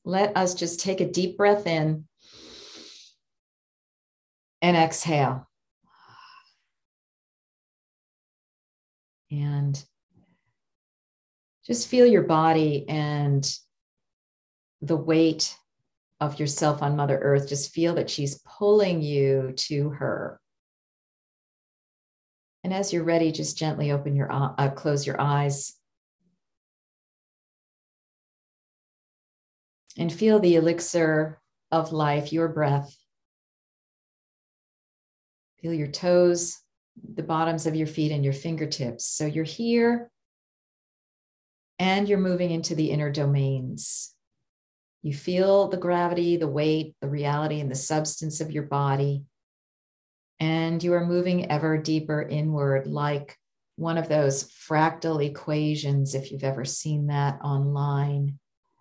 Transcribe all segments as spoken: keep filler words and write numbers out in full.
let us just take a deep breath in and exhale. And just feel your body and the weight of yourself on Mother Earth. Just feel that she's pulling you to her. And as you're ready, just gently open your, uh, close your eyes. And feel the elixir of life, your breath. Feel your toes, the bottoms of your feet, and your fingertips. So you're here and you're moving into the inner domains. You feel the gravity, the weight, the reality, and the substance of your body. And you are moving ever deeper inward, like one of those fractal equations, if you've ever seen that online.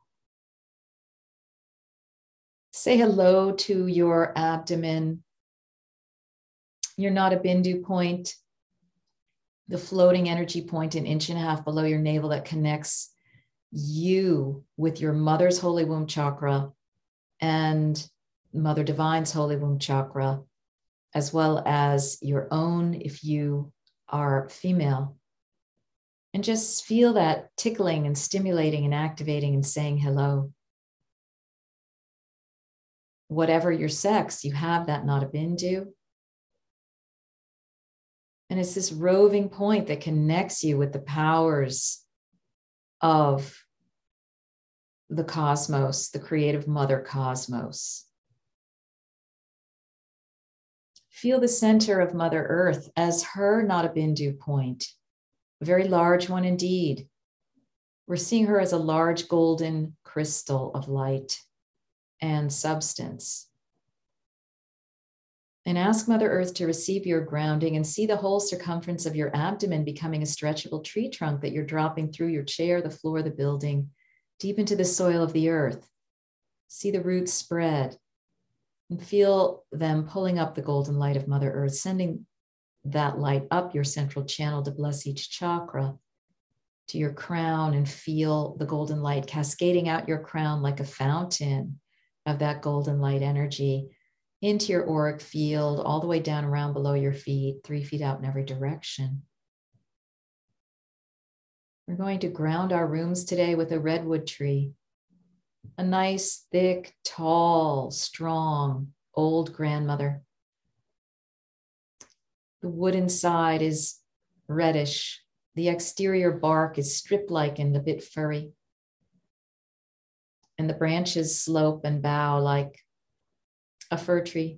Say hello to your abdomen. You're not a bindu point, the floating energy point an inch and a half below your navel that connects you with your mother's holy womb chakra and Mother Divine's holy womb chakra, as well as your own if you are female. And just feel that tickling and stimulating and activating and saying hello. Whatever your sex, you have that not a bindu. And it's this roving point that connects you with the powers of the cosmos, the creative mother cosmos. Feel the center of Mother Earth as her not a bindu point, a very large one indeed. We're seeing her as a large golden crystal of light and substance. And ask Mother Earth to receive your grounding and see the whole circumference of your abdomen becoming a stretchable tree trunk that you're dropping through your chair, the floor, the building, deep into the soil of the earth. See the roots spread and feel them pulling up the golden light of Mother Earth, sending that light up your central channel to bless each chakra, to your crown, and feel the golden light cascading out your crown like a fountain of that golden light energy into your auric field, all the way down around below your feet, three feet out in every direction. We're going to ground our rooms today with a redwood tree, a nice, thick, tall, strong, old grandmother. The wood inside is reddish. The exterior bark is strip-like and a bit furry. And the branches slope and bow like a fir tree.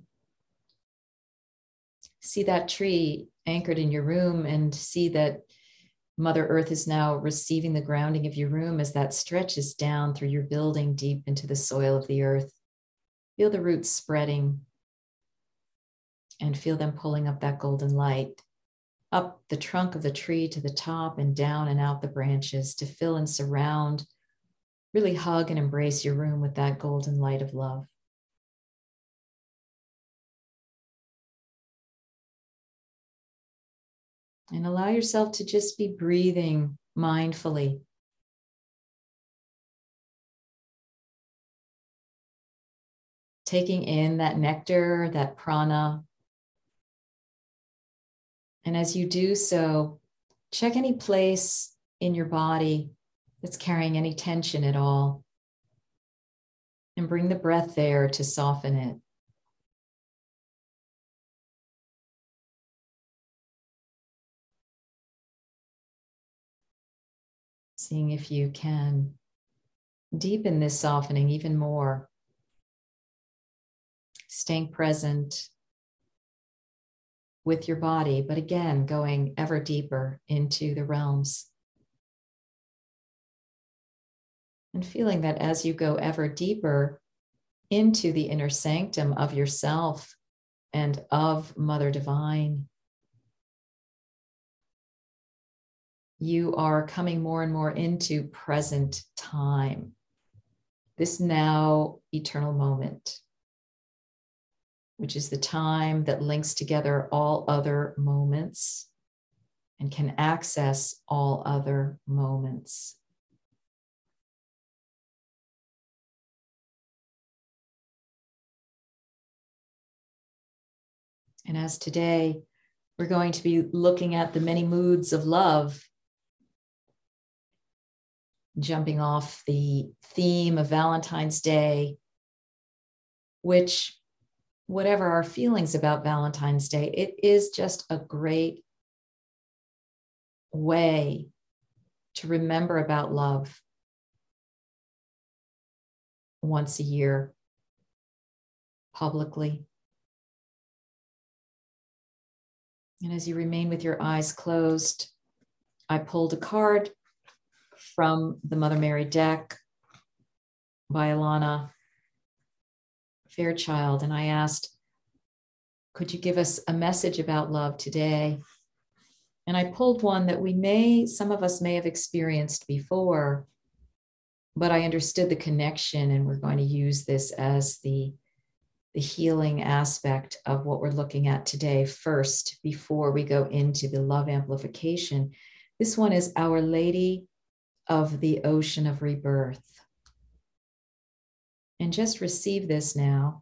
See that tree anchored in your room and see that Mother Earth is now receiving the grounding of your room as that stretches down through your building deep into the soil of the earth. Feel the roots spreading and feel them pulling up that golden light, up the trunk of the tree to the top and down and out the branches to fill and surround, really hug and embrace your room with that golden light of love. And allow yourself to just be breathing mindfully. Taking in that nectar, that prana. And as you do so, check any place in your body that's carrying any tension at all. And bring the breath there to soften it. Seeing if you can deepen this softening even more. Staying present with your body, but again, going ever deeper into the realms. And feeling that as you go ever deeper into the inner sanctum of yourself and of Mother Divine, you are coming more and more into present time, this now eternal moment, which is the time that links together all other moments and can access all other moments. And as today, we're going to be looking at the many moods of love, jumping off the theme of Valentine's Day, which, whatever our feelings about Valentine's Day, it is just a great way to remember about love once a year, publicly. And as you remain with your eyes closed, I pulled a card from the Mother Mary deck by Alana Fairchild, and I asked, could you give us a message about love today? And I pulled one that we may, some of us may have experienced before, but I understood the connection, and we're going to use this as the, the healing aspect of what we're looking at today first, before we go into the love amplification. This one is Our Lady of the Ocean of Rebirth. And just receive this now.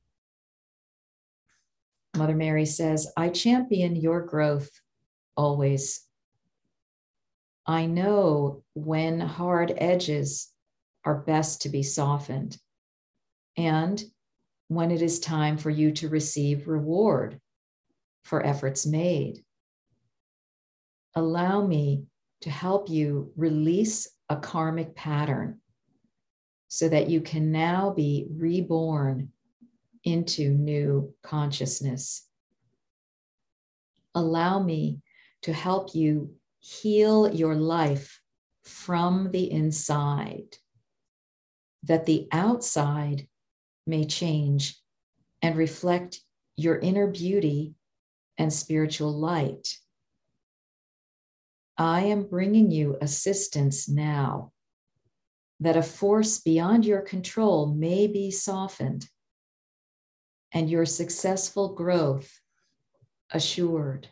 Mother Mary says, I champion your growth always. I know when hard edges are best to be softened, and when it is time for you to receive reward for efforts made. Allow me to help you release a karmic pattern so that you can now be reborn into new consciousness. Allow me to help you heal your life from the inside, that the outside may change and reflect your inner beauty and spiritual light. I am bringing you assistance now, that a force beyond your control may be softened and your successful growth assured.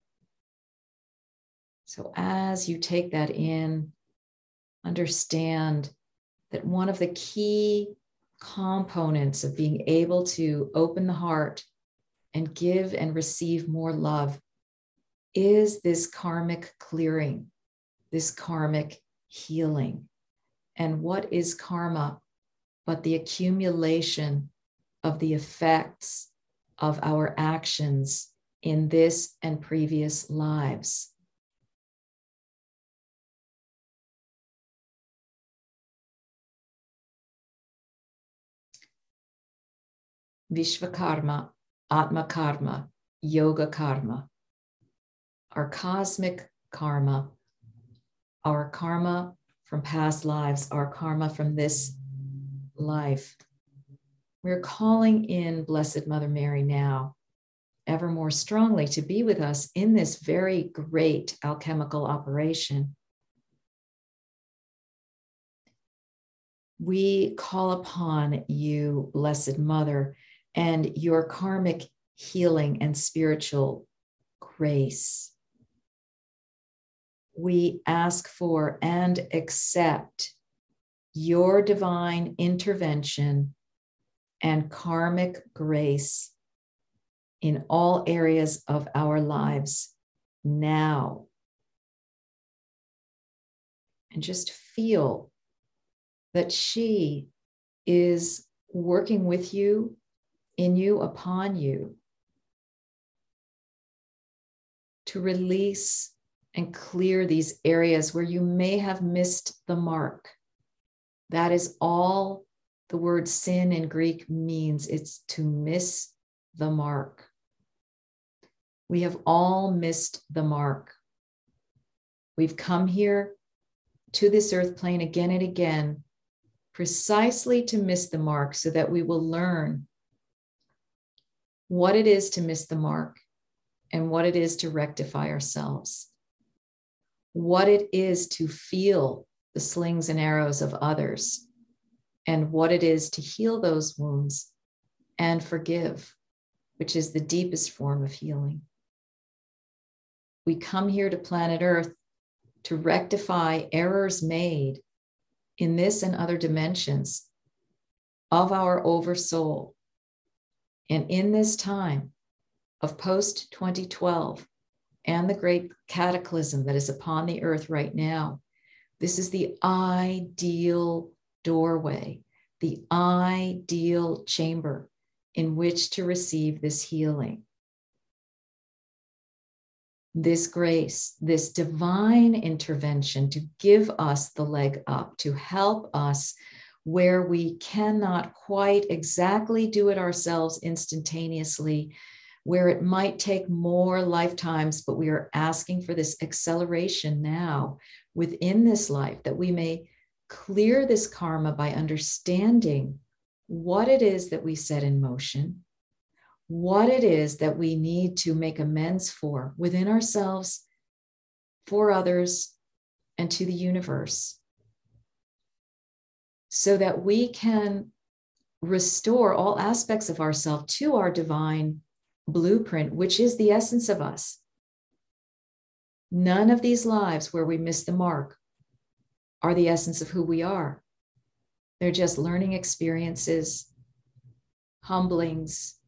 So as you take that in, understand that one of the key components of being able to open the heart and give and receive more love is this karmic clearing, this karmic healing. And what is karma but the accumulation of the effects of our actions in this and previous lives? Vishvakarma, Atma Karma, Yoga Karma, our cosmic karma, our karma from past lives, our karma from this life. We're calling in Blessed Mother Mary now, ever more strongly, to be with us in this very great alchemical operation. We call upon you, Blessed Mother, and your karmic healing and spiritual grace. We ask for and accept your divine intervention and karmic grace in all areas of our lives now. And just feel that she is working with you, in you, upon you, to release and clear these areas where you may have missed the mark. That is all the word sin in Greek means. It's to miss the mark. We have all missed the mark. We've come here to this earth plane again and again, precisely to miss the mark, so that we will learn what it is to miss the mark and what it is to rectify ourselves, what it is to feel the slings and arrows of others, and what it is to heal those wounds and forgive, which is the deepest form of healing. We come here to planet Earth to rectify errors made in this and other dimensions of our oversoul. And in this time of post twenty twelve and the great cataclysm that is upon the earth right now, this is the ideal doorway, the ideal chamber in which to receive this healing. This grace, this divine intervention to give us the leg up, to help us where we cannot quite exactly do it ourselves instantaneously, where it might take more lifetimes, but we are asking for this acceleration now within this life, that we may clear this karma by understanding what it is that we set in motion, what it is that we need to make amends for within ourselves, for others, and to the universe, so that we can restore all aspects of ourselves to our divine blueprint, which is the essence of us. None of these lives where we miss the mark are the essence of who we are. They're just learning experiences, humblings,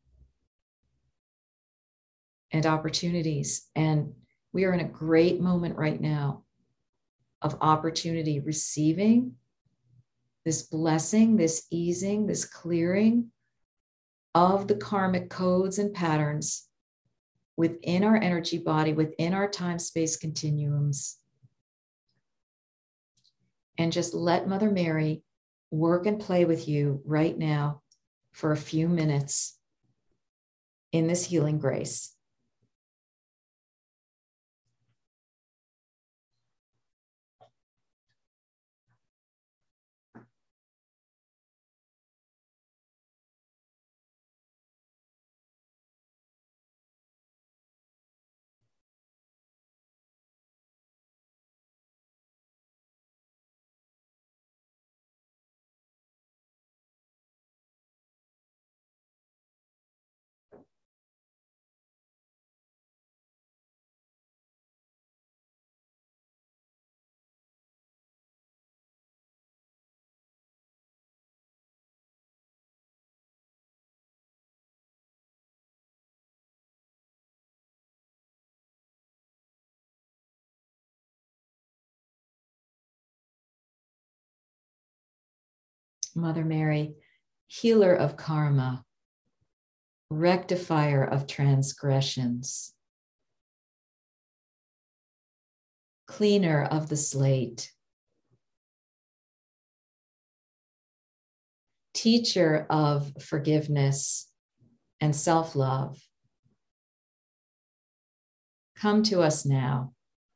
and opportunities. And we are in a great moment right now of opportunity, receiving this blessing, this easing, this clearing of the karmic codes and patterns within our energy body, within our time-space continuums. And just let Mother Mary work and play with you right now for a few minutes in this healing grace. Mother Mary, healer of karma, rectifier of transgressions, cleaner of the slate, teacher of forgiveness and self-love, come to us now.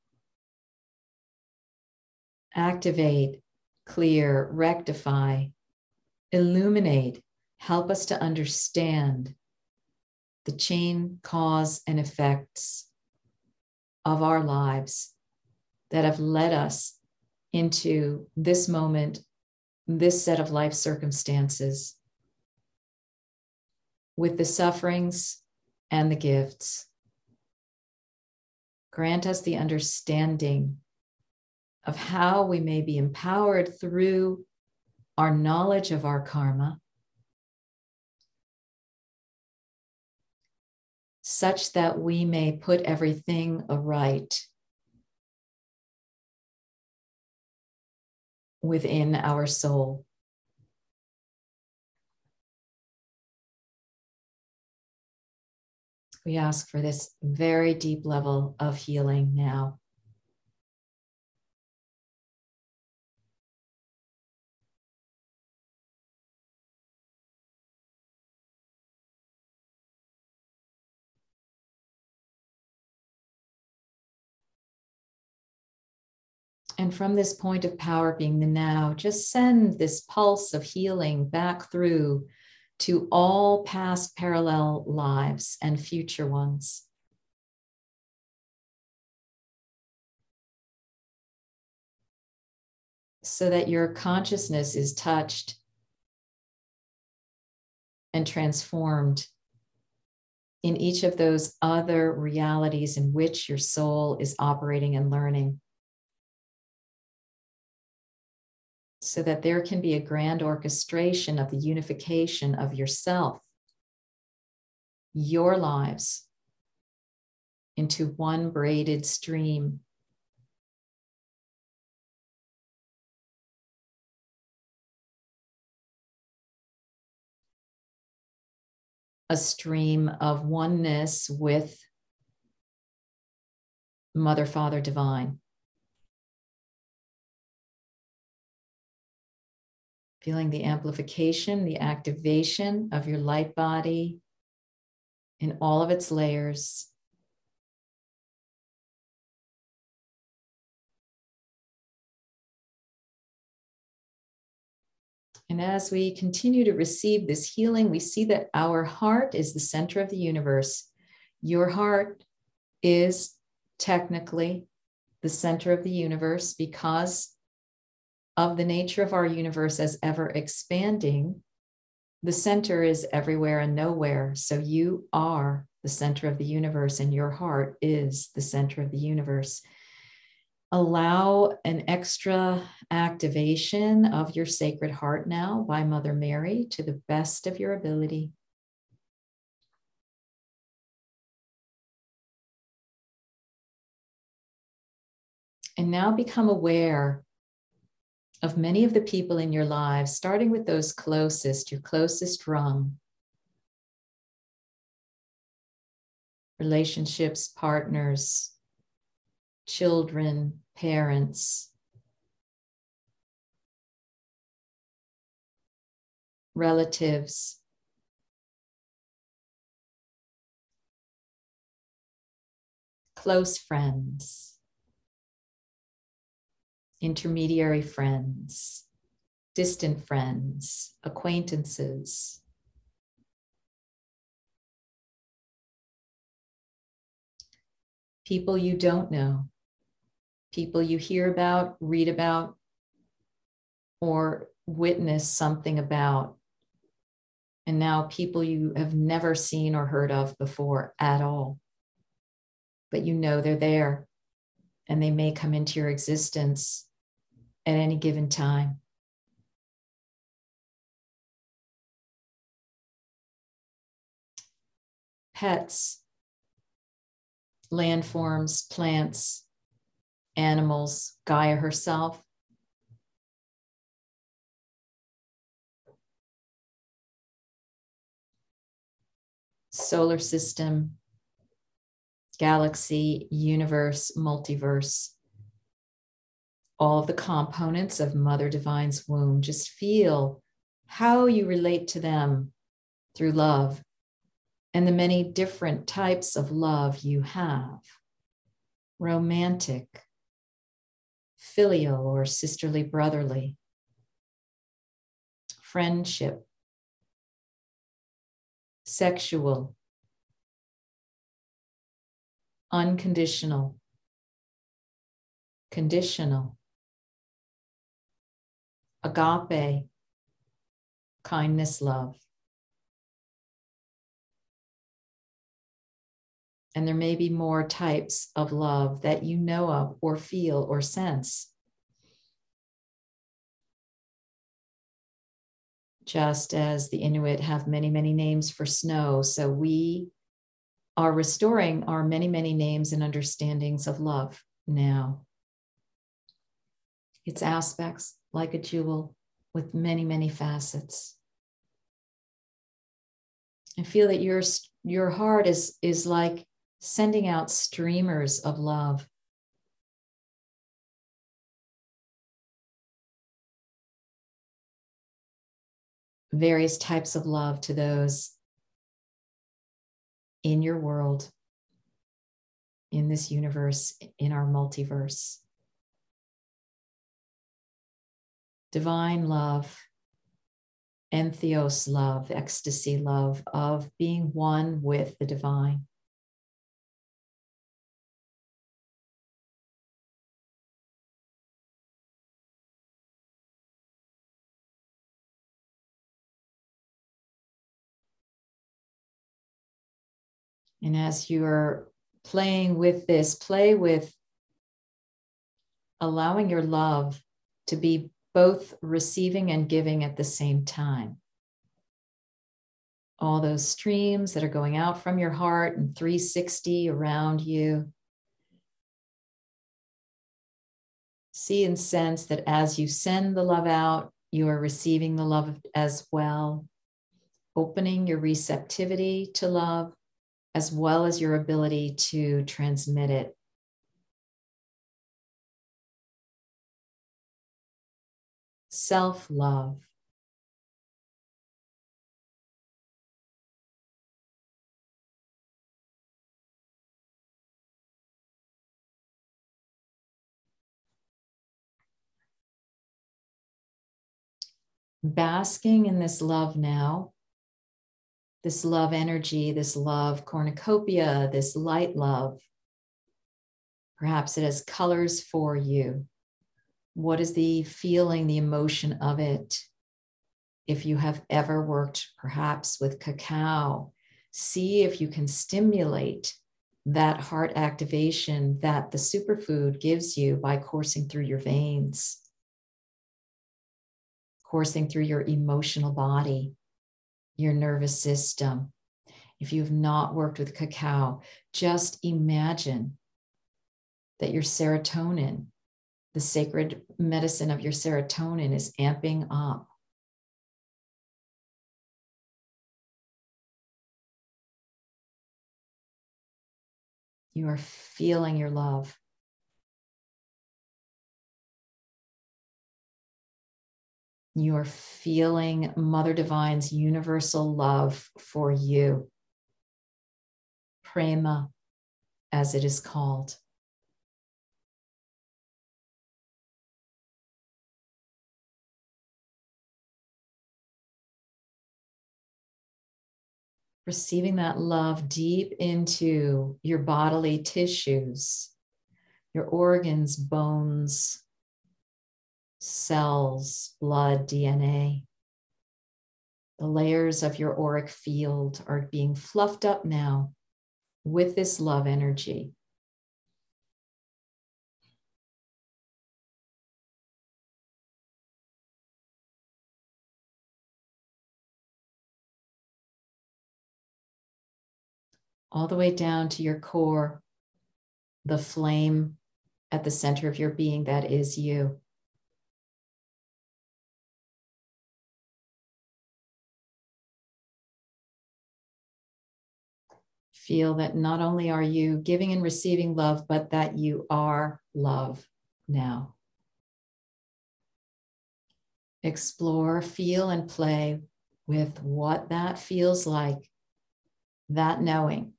Activate, clear, rectify, illuminate, help us to understand the chain, cause, and effects of our lives that have led us into this moment, this set of life circumstances, with the sufferings and the gifts. Grant us the understanding of how we may be empowered through our knowledge of our karma, such that we may put everything aright within our soul. We ask for this very deep level of healing now. And from this point of power being the now, just send this pulse of healing back through to all past parallel lives and future ones. So that your consciousness is touched and transformed in each of those other realities in which your soul is operating and learning. So that there can be a grand orchestration of the unification of yourself, your lives, into one braided stream. A stream of oneness with Mother, Father, Divine. Feeling the amplification, the activation of your light body in all of its layers. And as we continue to receive this healing, we see that our heart is the center of the universe. Your heart is technically the center of the universe because of the nature of our universe as ever expanding. The center is everywhere and nowhere. So you are the center of the universe, and your heart is the center of the universe. Allow an extra activation of your Sacred Heart now by Mother Mary to the best of your ability. And now become aware of many of the people in your lives, starting with those closest, your closest rung. Relationships, partners, children, parents, relatives, close friends, intermediary friends, distant friends, acquaintances. People you don't know, people you hear about, read about, or witness something about, and now people you have never seen or heard of before at all. But you know they're there, and they may come into your existence at any given time. Pets, landforms, plants, animals, Gaia herself. Solar system, galaxy, universe, multiverse. All of the components of Mother Divine's womb. Just feel how you relate to them through love and the many different types of love you have. Romantic, filial or sisterly brotherly, friendship, sexual, unconditional, conditional, agape, kindness, love. And there may be more types of love that you know of or feel or sense. Just as the Inuit have many, many names for snow, so we are restoring our many, many names and understandings of love now. Its aspects like a jewel with many, many facets. And feel that your, your heart is, is like sending out streamers of love. Various types of love to those in your world, in this universe, in our multiverse. Divine love, entheos love, ecstasy love of being one with the divine. And as you're playing with this, play with allowing your love to be both receiving and giving at the same time. all those streams that are going out from your heart and three sixty around you. See and sense that as you send the love out, you are receiving the love as well, opening your receptivity to love as well as your ability to transmit it. Self-love. Basking in this love now, this love energy, this love cornucopia, this light love. Perhaps it has colors for you. What is the feeling, the emotion of it? If you have ever worked perhaps with cacao, see if you can stimulate that heart activation that the superfood gives you by coursing through your veins, coursing through your emotional body, your nervous system. If you've not worked with cacao, just imagine that your serotonin, the sacred medicine of your serotonin, is amping up. You are feeling your love. You are feeling Mother Divine's universal love for you. Prema, as it is called. Receiving that love deep into your bodily tissues, your organs, bones, cells, blood, D N A. The layers of your auric field are being fluffed up now with this love energy. All the way down to your core, the flame at the center of your being that is you. Feel that not only are you giving and receiving love, but that you are love now. Explore, feel, and play with what that feels like, that knowing.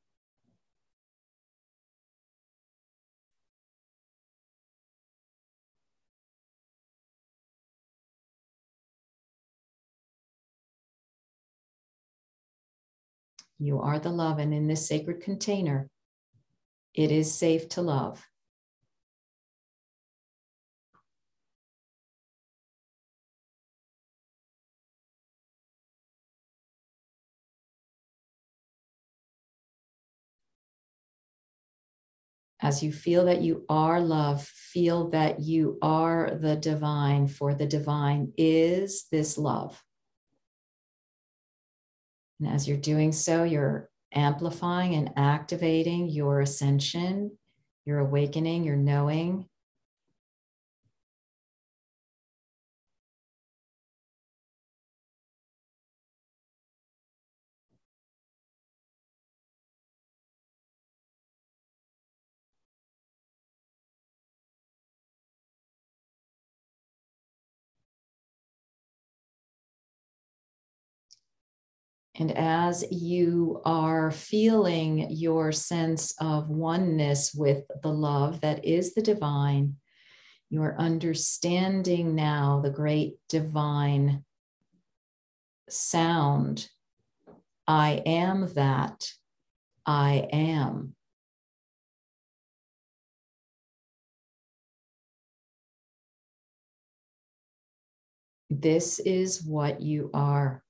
You are the love, and in this sacred container, it is safe to love. As you feel that you are love, feel that you are the divine, for the divine is this love. And as you're doing so, you're amplifying and activating your ascension, your awakening, your knowing. And as you are feeling your sense of oneness with the love that is the divine, you are understanding now the great divine sound. I am that I am. This is what you are.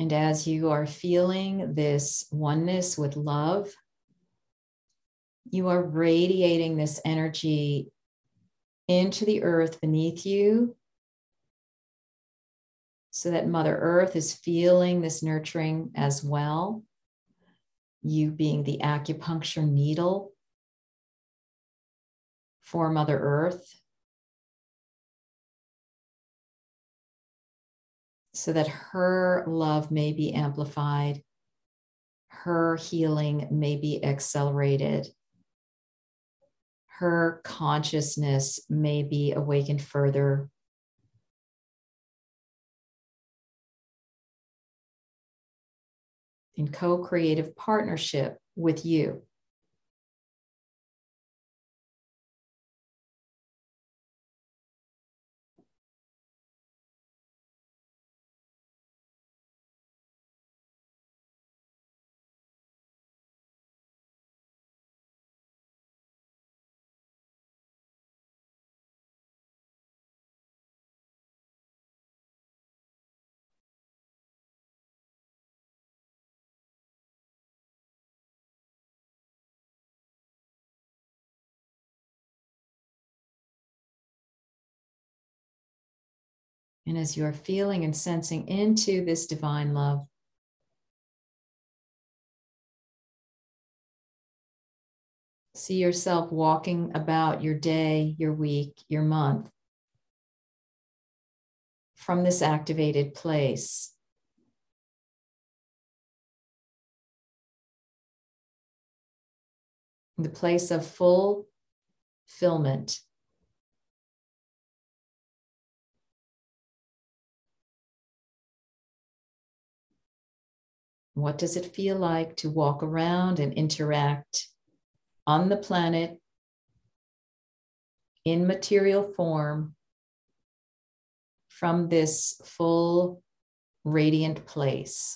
And as you are feeling this oneness with love, you are radiating this energy into the earth beneath you so that Mother Earth is feeling this nurturing as well. You being the acupuncture needle for Mother Earth, so that her love may be amplified, her healing may be accelerated, her consciousness may be awakened further. In co-creative partnership with you. And as you are feeling and sensing into this divine love, see yourself walking about your day, your week, your month from this activated place. The place of fulfillment. What does it feel like to walk around and interact on the planet in material form from this full, radiant place?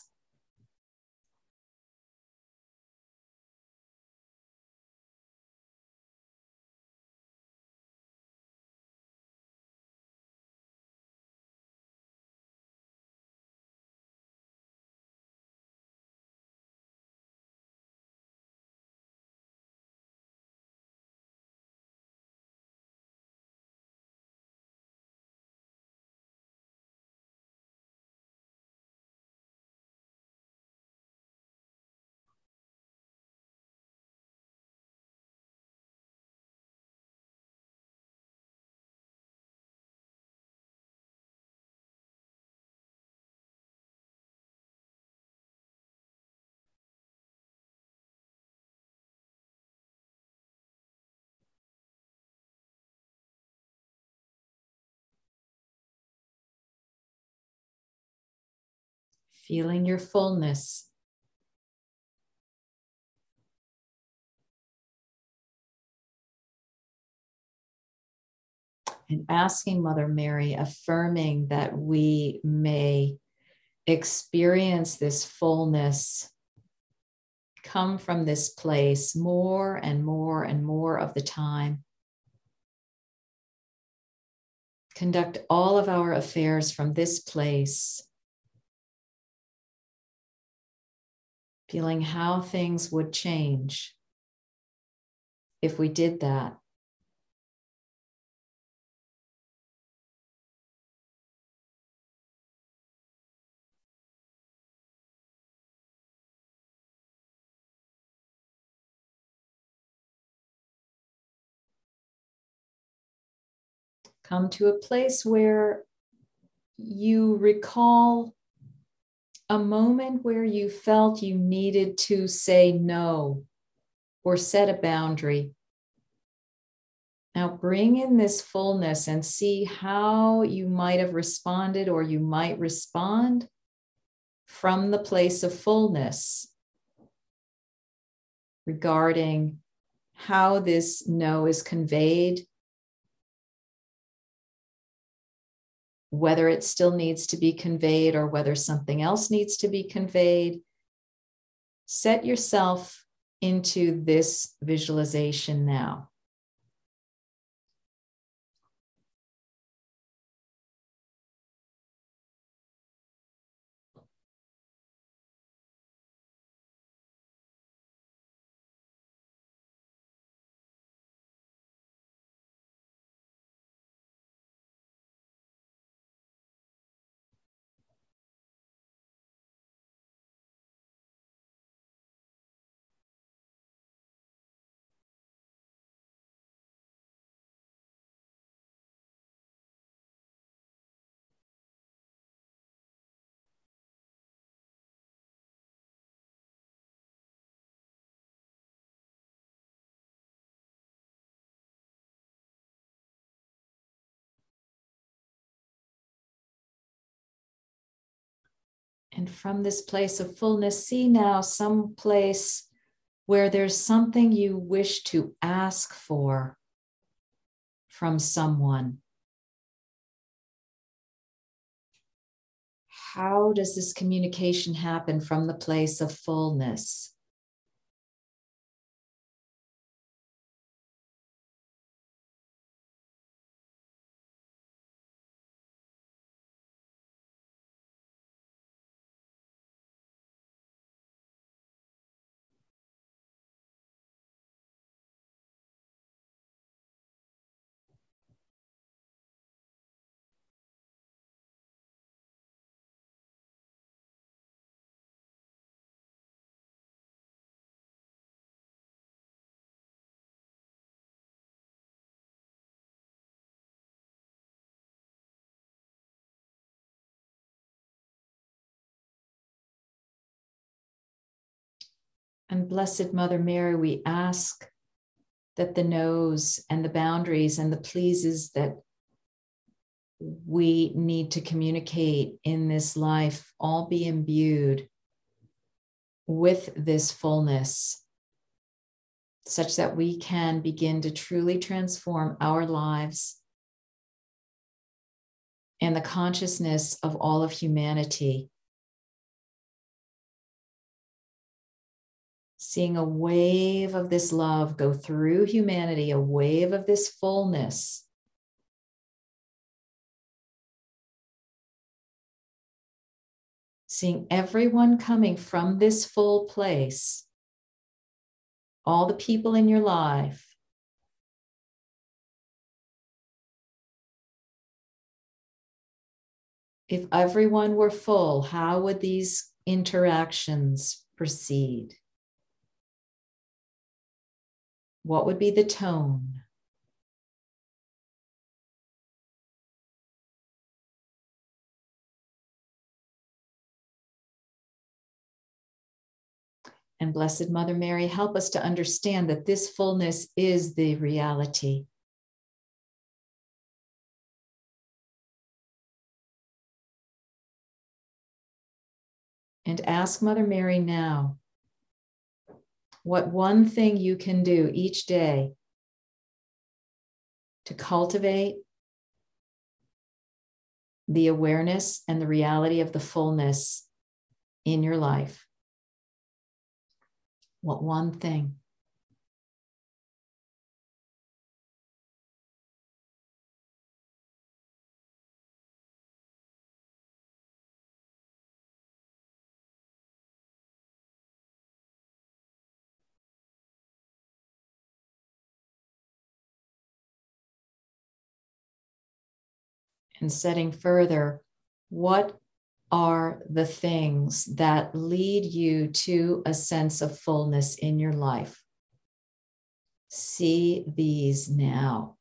Feeling your fullness. And asking Mother Mary, affirming that we may experience this fullness, come from this place more and more and more of the time. Conduct all of our affairs from this place, feeling how things would change if we did that. Come to a place where you recall a moment where you felt you needed to say no or set a boundary. Now bring in this fullness and see how you might have responded or you might respond from the place of fullness regarding how this no is conveyed, whether it still needs to be conveyed or whether something else needs to be conveyed. Set yourself into this visualization now. And from this place of fullness, see now some place where there's something you wish to ask for from someone. How does this communication happen from the place of fullness? And Blessed Mother Mary, we ask that the no's and the boundaries and the pleases that we need to communicate in this life all be imbued with this fullness, such that we can begin to truly transform our lives and the consciousness of all of humanity. Seeing a wave of this love go through humanity, a wave of this fullness. Seeing everyone coming from this full place, all the people in your life. If everyone were full, how would these interactions proceed? What would be the tone? And Blessed Mother Mary, help us to understand that this fullness is the reality. And ask Mother Mary now, what one thing you can do each day to cultivate the awareness and the reality of the fullness in your life. What one thing? And setting further, what are the things that lead you to a sense of fullness in your life? See these now.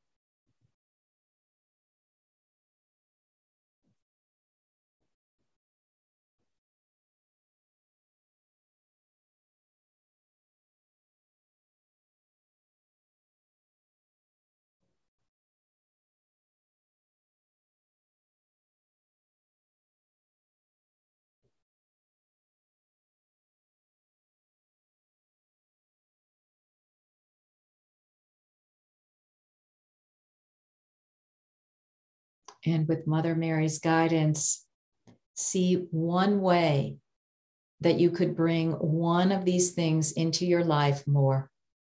And with Mother Mary's guidance, see one way that you could bring one of these things into your life more.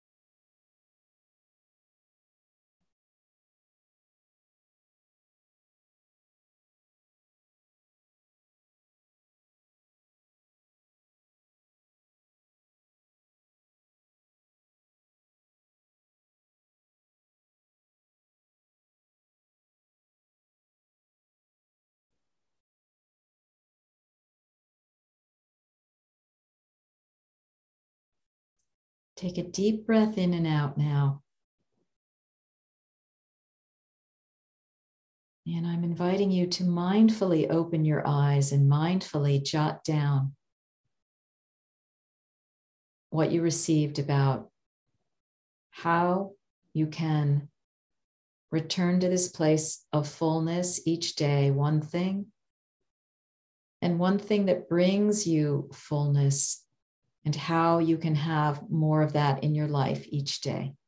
Take a deep breath in and out now. And I'm inviting you to mindfully open your eyes and mindfully jot down what you received about how you can return to this place of fullness each day, one thing and one thing that brings you fullness, and how you can have more of that in your life each day.